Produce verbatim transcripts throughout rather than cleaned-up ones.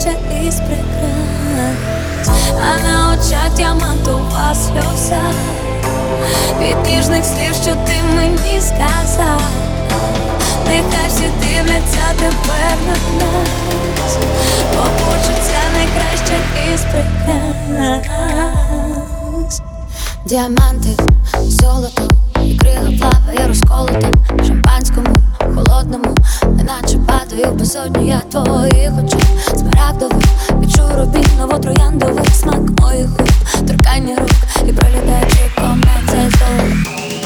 найкраща із прикрас, а на очах діамантова сльоза від ніжних слів, що ти мені сказав. Нехай всі дивляться тепер на нас, бо хочеться найкраще із прикрас. Діаманти, золото, і крига плаває розколотом в шампанському, холодному, неначе падаю в безодню я твоїх очей. Смарагдових, відчу рубіново-трояндовий смак моїх губ, торкання рук і пролітаючи комет цей звук.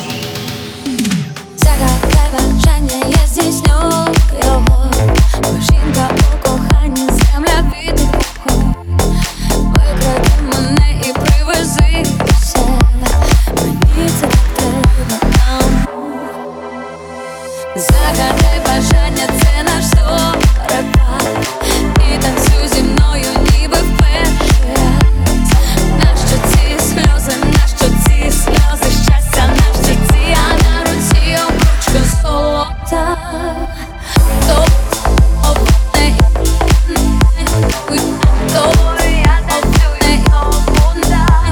Загадай бажання, я здійсню його, бо жінка у коханні, земля від вогонь. Викради мене і привези до себе, мені це треба. Загадай бажання, це наш зорепад, і танцюй зі мною, ніби вперше раз. Нащо ці сльози, нащо ці сльози щастя, нащо ці, а на руці обручка золота. То обне, то я танцюю, обундай.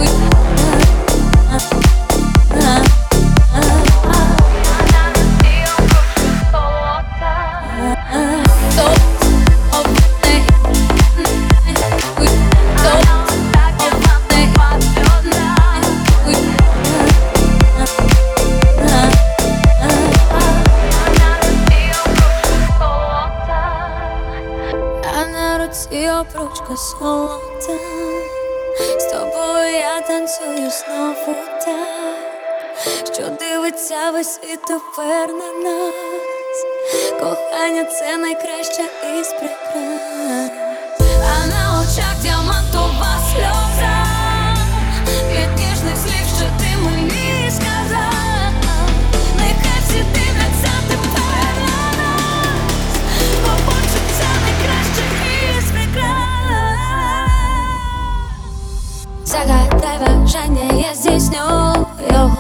І обручка золота, з тобою я танцюю знову так, що дивиться весь світ тепер на нас. Кохання – це найкраща із прикрас, а на очах діамантова сльоза від ніжних слів, що ти мені сказав. Нехай всі дивляться тепер на нас, бо хочеться найкраще із прикрас. Загадай бажання, я здійсню його,